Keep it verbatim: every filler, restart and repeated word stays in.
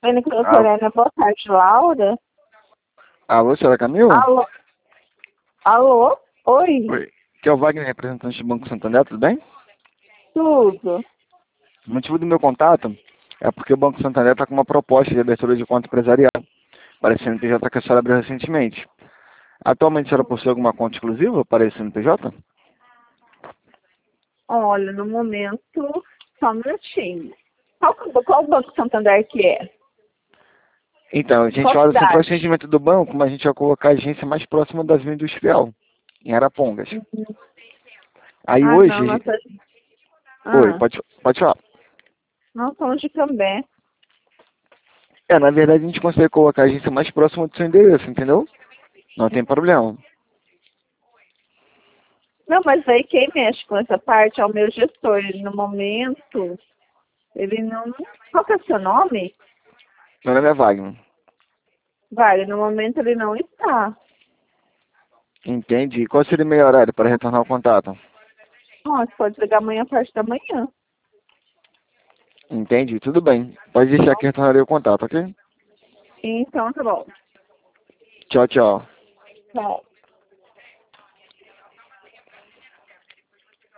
Ana Alô, Helena, boa tarde, Laura. alô, senhora Camila? Alô? Alô? Oi? Oi. Que é o Wagner, representante do Banco Santander, tudo bem? Tudo? O motivo do meu contato é porque o Banco Santander está com uma proposta de abertura de conta empresarial para esse C N P J que a senhora abriu recentemente. Atualmente a senhora possui alguma conta exclusiva para esse C N P J? Olha, no momento, só um minutinho. Qual, qual Banco Santander que é? Então, a gente Qual fala do centro de cidade? atendimento do banco, mas a gente vai colocar a agência mais próxima da Vila Industrial, em Arapongas. Uhum. Aí Ah, não, hoje... nossa... Oi, Ah, pode, pode falar. nós somos de Cambé. É, na verdade a gente consegue colocar a agência mais próxima do seu endereço, entendeu? Não tem problema. Não, mas aí quem mexe com essa parte é o meu gestor. Ele, no momento, ele não... Qual que é o seu nome? Meu nome é Wagner. Vale, no momento ele não está. Entendi. Qual seria o melhor horário para retornar o contato? Ó, você pode ligar amanhã, a parte da manhã. Entendi, tudo bem. Pode deixar que retornarei o contato, ok? Então, tá bom. Tchau, tchau. Tchau.